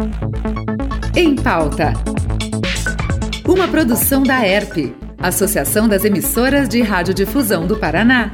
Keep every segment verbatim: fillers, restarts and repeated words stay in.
Em Pauta. Uma produção da E R P, Associação das Emissoras de Radiodifusão do Paraná.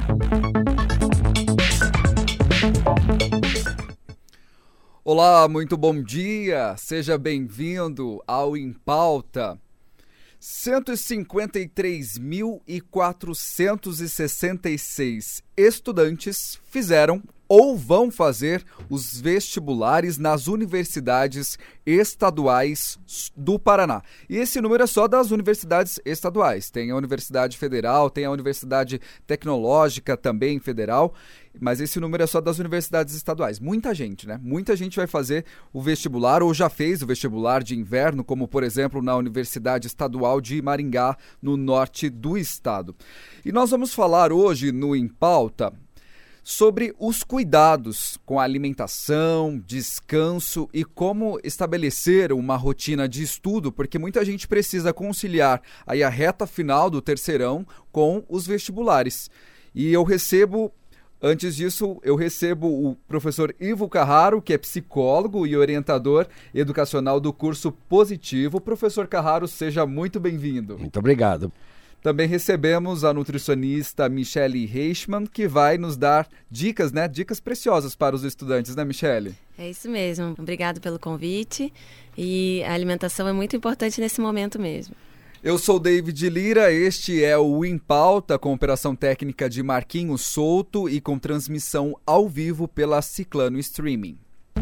Olá, muito bom dia! Seja bem-vindo ao Em Pauta. cento e cinquenta e três mil quatrocentos e sessenta e seis estudantes fizeram ou vão fazer os vestibulares nas universidades estaduais do Paraná. E esse número é só das universidades estaduais. Tem a Universidade Federal, tem a Universidade Tecnológica também federal, mas esse número é só das universidades estaduais. Muita gente, né? Muita gente vai fazer o vestibular ou já fez o vestibular de inverno, como por exemplo na Universidade Estadual de Maringá, no norte do estado. E nós vamos falar hoje no Em Pauta sobre os cuidados com a alimentação, descanso e como estabelecer uma rotina de estudo, porque muita gente precisa conciliar aí a reta final do terceirão com os vestibulares. E eu recebo, antes disso, eu recebo o professor Ivo Carraro, que é psicólogo e orientador educacional do curso Positivo. Professor Carraro, seja muito bem-vindo. Muito obrigado. Também recebemos a nutricionista Michele Reichmann, que vai nos dar dicas, né? Dicas preciosas para os estudantes, né, Michele? É isso mesmo. Obrigado pelo convite. E a alimentação é muito importante nesse momento mesmo. Eu sou David Lira, este é o Em Pauta, com operação técnica de Marquinhos Souto e com transmissão ao vivo pela Ciclano Streaming.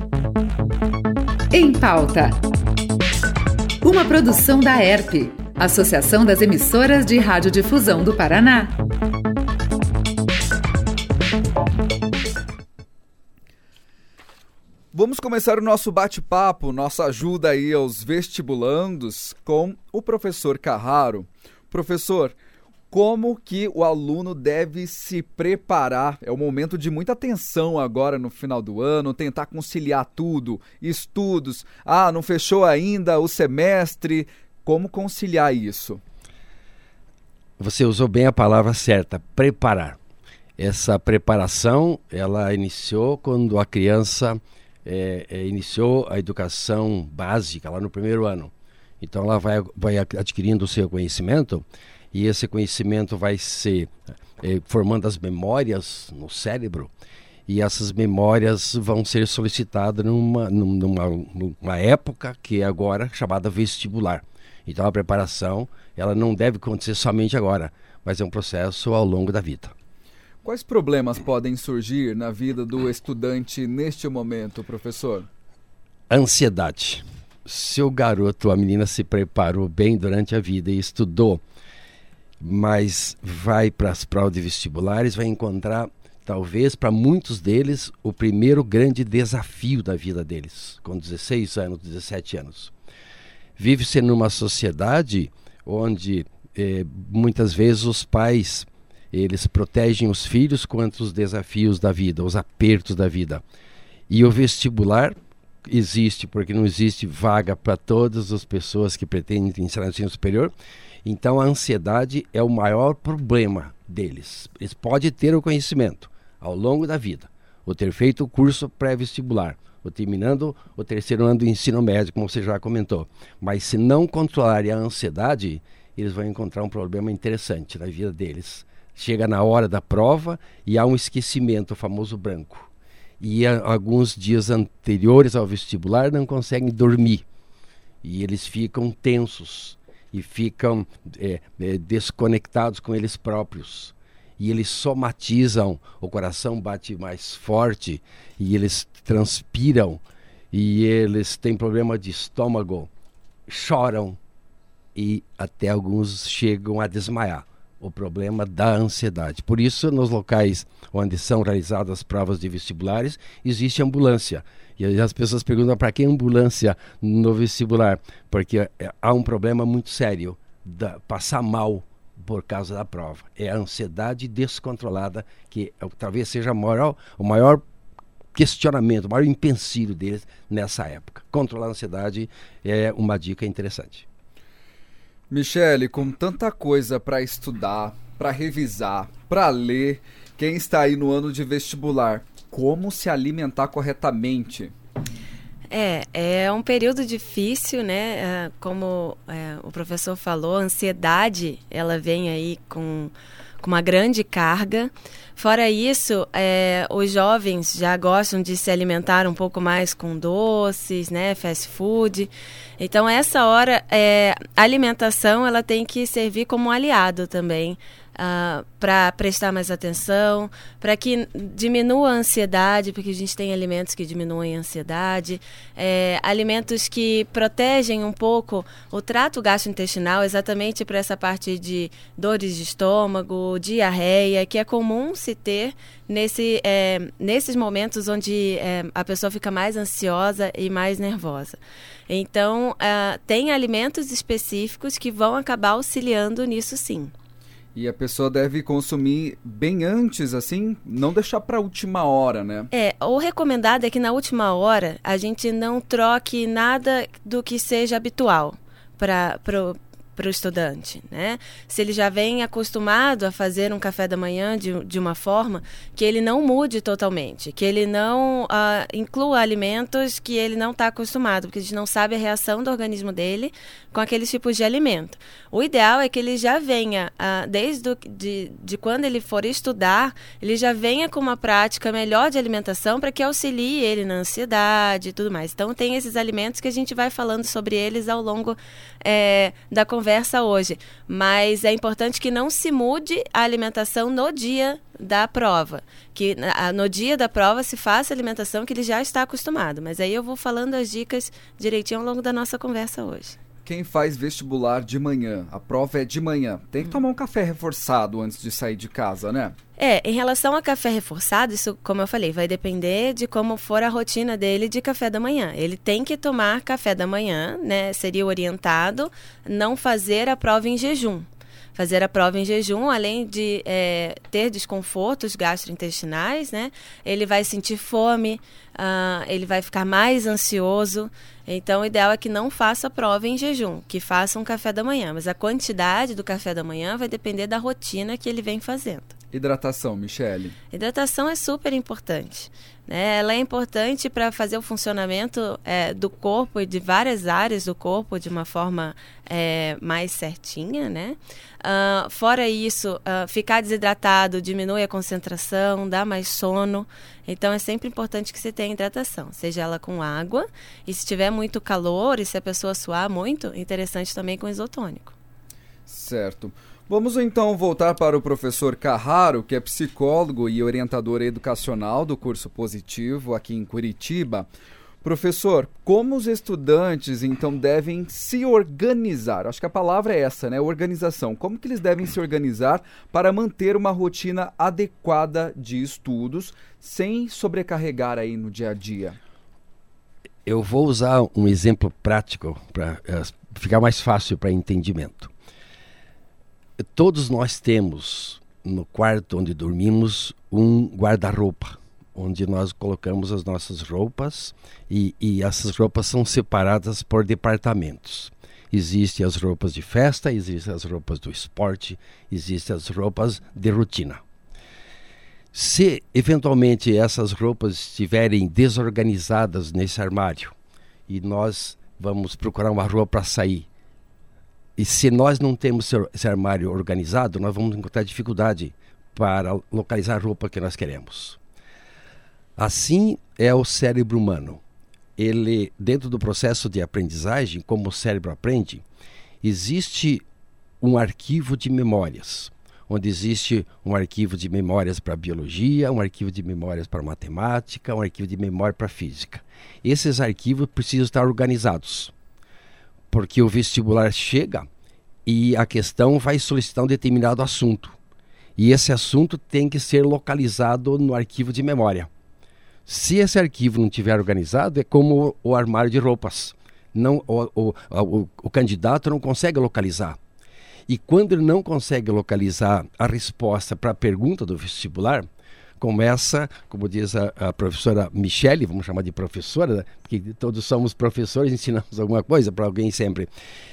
Em Pauta. Uma produção da E R P, Associação das Emissoras de Radiodifusão do Paraná. Vamos começar o nosso bate-papo, nossa ajuda aí aos vestibulandos com o professor Carraro. Professor, como que o aluno deve se preparar? É um momento de muita tensão agora no final do ano, tentar conciliar tudo, estudos, ah, não fechou ainda o semestre. Como conciliar isso? Você usou bem a palavra certa, preparar. Essa preparação, ela iniciou quando a criança é, é, iniciou a educação básica, lá no primeiro ano. Então ela vai, vai adquirindo o seu conhecimento e esse conhecimento vai ser é, formando as memórias no cérebro e essas memórias vão ser solicitadas numa, numa, numa época que é agora chamada vestibular. Então a preparação, ela não deve acontecer somente agora, mas é um processo ao longo da vida. Quais problemas podem surgir na vida do estudante neste momento, professor? Ansiedade. Se o garoto ou a menina se preparou bem durante a vida e estudou, mas vai para as provas de vestibulares, vai encontrar, talvez para muitos deles, o primeiro grande desafio da vida deles, com dezesseis anos, dezessete anos. Vive-se numa sociedade onde eh, muitas vezes os pais eles protegem os filhos contra os desafios da vida, os apertos da vida. E o vestibular existe porque não existe vaga para todas as pessoas que pretendem entrar no ensino superior. Então a ansiedade é o maior problema deles. Eles podem ter o conhecimento ao longo da vida, ou ter feito o curso pré-vestibular, ou terminando o terceiro ano do ensino médio, como você já comentou. Mas se não controlarem a ansiedade, eles vão encontrar um problema interessante na vida deles. Chega na hora da prova e há um esquecimento, o famoso branco. E a, alguns dias anteriores ao vestibular não conseguem dormir. E eles ficam tensos e ficam é, é, desconectados com eles próprios. E eles somatizam, o coração bate mais forte e eles transpiram e eles têm problema de estômago, choram e até alguns chegam a desmaiar. O problema da ansiedade. Por isso, nos locais onde são realizadas as provas de vestibulares, existe ambulância. E aí as pessoas perguntam para que ambulância no vestibular? Porque há um problema muito sério, da, passar mal por causa da prova. É a ansiedade descontrolada que talvez seja a maior, o maior questionamento, o maior empecilho deles nessa época. Controlar a ansiedade é uma dica interessante. Michele, com tanta coisa para estudar, para revisar, para ler, quem está aí no ano de vestibular, como se alimentar corretamente? É, é um período difícil, né? Como é, o professor falou, a ansiedade, ela vem aí com, com uma grande carga. Fora isso, é, os jovens já gostam de se alimentar um pouco mais com doces, né? Fast food. Então, essa hora, é, a alimentação, ela tem que servir como um aliado também. Uh, para prestar mais atenção, para que diminua a ansiedade, porque a gente tem alimentos que diminuem a ansiedade, é, alimentos que protegem um pouco o trato gastrointestinal, exatamente para essa parte de dores de estômago, diarreia, que é comum se ter nesse, é, nesses momentos onde é, a pessoa fica mais ansiosa e mais nervosa. Então, uh, tem alimentos específicos que vão acabar auxiliando nisso, sim. E a pessoa deve consumir bem antes, assim, não deixar para a última hora, né? É, o recomendado é que na última hora a gente não troque nada do que seja habitual para para o estudante, né? Se ele já vem acostumado a fazer um café da manhã de, de uma forma, que ele não mude totalmente, que ele não uh, inclua alimentos que ele não está acostumado, porque a gente não sabe a reação do organismo dele com aqueles tipos de alimento. O ideal é que ele já venha, uh, desde o, de, de quando ele for estudar, ele já venha com uma prática melhor de alimentação para que auxilie ele na ansiedade e tudo mais. Então, tem esses alimentos que a gente vai falando sobre eles ao longo é, da conversa conversa hoje, mas é importante que não se mude a alimentação no dia da prova, que no dia da prova se faça a alimentação que ele já está acostumado, mas aí eu vou falando as dicas direitinho ao longo da nossa conversa hoje. Quem faz vestibular de manhã, a prova é de manhã, tem que tomar um café reforçado antes de sair de casa, né? É, em relação a café reforçado, isso, como eu falei, vai depender de como for a rotina dele de café da manhã. Ele tem que tomar café da manhã, né? Seria orientado não fazer a prova em jejum. Fazer a prova em jejum, além de é, ter desconfortos gastrointestinais, né? Ele vai sentir fome, uh, ele vai ficar mais ansioso. Então, o ideal é que não faça a prova em jejum, que faça um café da manhã. Mas a quantidade do café da manhã vai depender da rotina que ele vem fazendo. Hidratação, Michele. Hidratação é super importante, né? Ela é importante para fazer o funcionamento é, do corpo e de várias áreas do corpo de uma forma é, mais certinha, né? Uh, fora isso, uh, ficar desidratado diminui a concentração, dá mais sono. Então, é sempre importante que você tenha hidratação, seja ela com água, e se tiver muito calor e se a pessoa suar muito, interessante também com isotônico. Certo. Vamos então voltar para o professor Carraro, que é psicólogo e orientador educacional do curso Positivo aqui em Curitiba. Professor, como os estudantes então devem se organizar? Acho que a palavra é essa, né? Organização. Como que eles devem se organizar para manter uma rotina adequada de estudos sem sobrecarregar aí no dia a dia? Eu vou usar um exemplo prático para uh, ficar mais fácil para entendimento. Todos nós temos no quarto onde dormimos um guarda-roupa, onde nós colocamos as nossas roupas e, e essas roupas são separadas por departamentos. Existem as roupas de festa, existem as roupas do esporte, existem as roupas de rotina. Se eventualmente essas roupas estiverem desorganizadas nesse armário e nós vamos procurar uma roupa para sair, e se nós não temos esse armário organizado, nós vamos encontrar dificuldade para localizar a roupa que nós queremos. Assim é o cérebro humano. Ele, dentro do processo de aprendizagem, como o cérebro aprende, existe um arquivo de memórias, onde existe um arquivo de memórias para biologia, um arquivo de memórias para matemática, um arquivo de memória para física. Esses arquivos precisam estar organizados, porque o vestibular chega e a questão vai solicitar um determinado assunto. E esse assunto tem que ser localizado no arquivo de memória. Se esse arquivo não estiver organizado, é como o, o armário de roupas. Não, o, o, o, o candidato não consegue localizar. E quando ele não consegue localizar a resposta para a pergunta do vestibular, começa, como diz a, a professora Michele, vamos chamar de professora, porque todos somos professores, ensinamos alguma coisa para alguém sempre.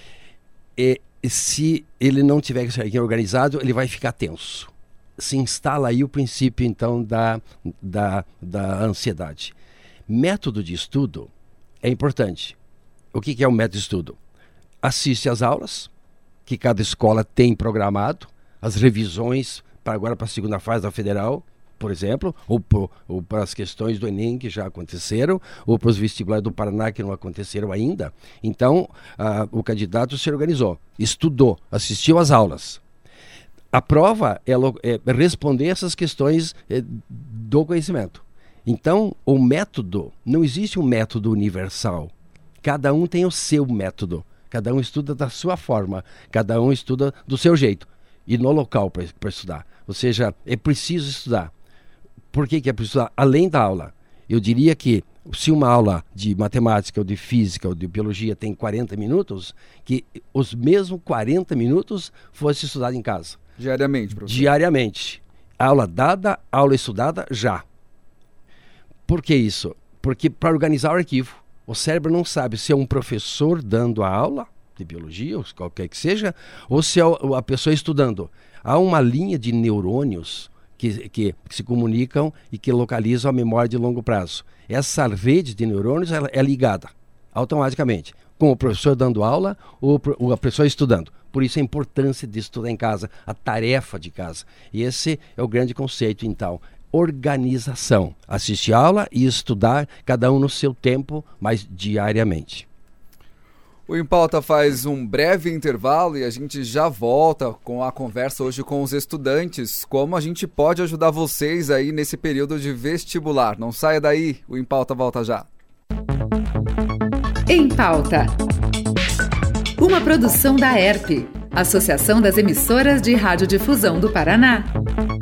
E se ele não tiver isso aqui organizado, ele vai ficar tenso. Se instala aí o princípio, então, da, da, da ansiedade. Método de estudo é importante. O que, que é o método de estudo? Assiste às aulas, que cada escola tem programado, as revisões para agora para a segunda fase da federal, por exemplo, ou, pro, ou para as questões do Enem que já aconteceram, ou para os vestibulares do Paraná que não aconteceram ainda. Então, uh, o candidato se organizou, estudou, assistiu às aulas. A prova é, é responder essas questões é, do conhecimento. Então, o método, não existe um método universal. Cada um tem o seu método. Cada um estuda da sua forma. Cada um estuda do seu jeito. E no local para estudar. Ou seja, é preciso estudar. Por que, que é preciso estudar? Além da aula. Eu diria que se uma aula de matemática, ou de física, ou de biologia tem quarenta minutos, que os mesmos quarenta minutos fosse estudado em casa. Diariamente, professor? Diariamente. Aula dada, aula estudada, já. Por que isso? Porque para organizar o arquivo, o cérebro não sabe se é um professor dando a aula de biologia, ou qualquer que seja, ou se é a pessoa estudando. Há uma linha de neurônios que, que, que se comunicam e que localizam a memória de longo prazo. Essa rede de neurônios ela é ligada automaticamente com o professor dando aula ou, ou a pessoa estudando. Por isso a importância de estudar em casa, a tarefa de casa. E esse é o grande conceito, então. Organização. Assistir aula e estudar, cada um no seu tempo, mas diariamente. O Em Pauta faz um breve intervalo e a gente já volta com a conversa hoje com os estudantes. Como a gente pode ajudar vocês aí nesse período de vestibular. Não saia daí, o Em Pauta volta já. Em Pauta. Uma produção da E R P, Associação das Emissoras de Radiodifusão do Paraná.